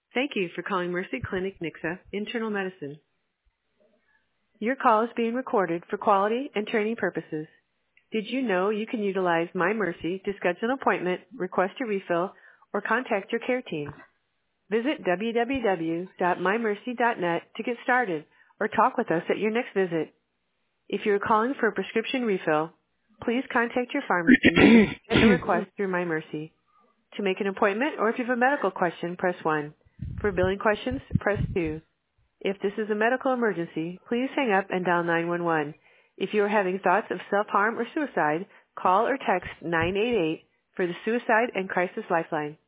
Thank you for calling Mercy Clinic Nixa Internal Medicine. Your call is being recorded for quality and training purposes. Did you know you can utilize MyMercy to schedule an appointment, request a refill, or contact your care team? Visit www.mymercy.net to get started or talk with us at your next visit. If you are calling for a prescription refill, please contact your pharmacy and send a request through MyMercy. To make an appointment or if you have a medical question, press 1. For billing questions, press 2. If this is a medical emergency, please hang up and dial 911. If you are having thoughts of self-harm or suicide, call or text 988 for the Suicide and Crisis Lifeline.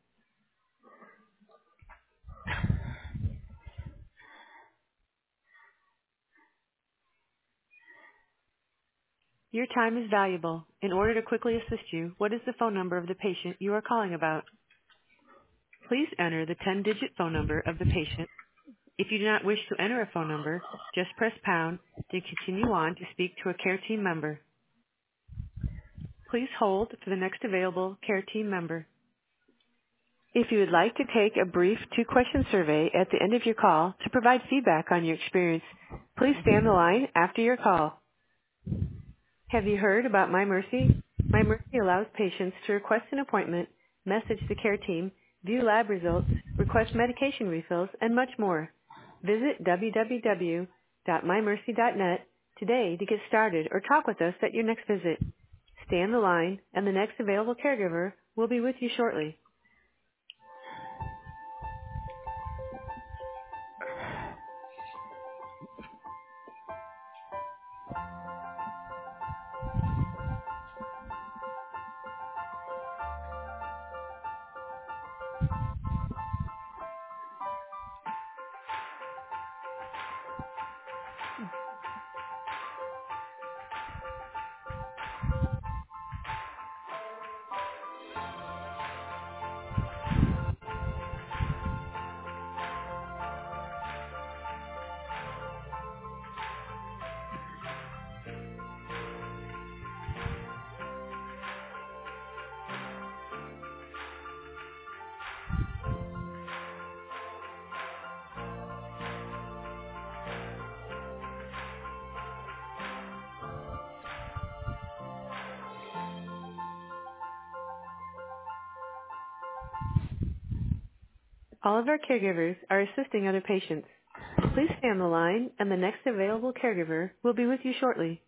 Your time is valuable. In order to quickly assist you, what is the phone number of the patient you are calling about? Please enter the 10-digit phone number of the patient. If you do not wish to enter a phone number, just press pound to continue on to speak to a care team member. Please hold for the next available care team member. If you would like to take a brief 2-question survey at the end of your call to provide feedback on your experience, please stay on the line after your call. Have you heard about MyMercy? MyMercy allows patients to request an appointment, message the care team, view lab results, request medication refills, and much more. Visit www.mymercy.net today to get started or talk with us at your next visit. Stay on the line, and the next available caregiver will be with you shortly. All of our caregivers are assisting other patients. Please stay on the line, and the next available caregiver will be with you shortly.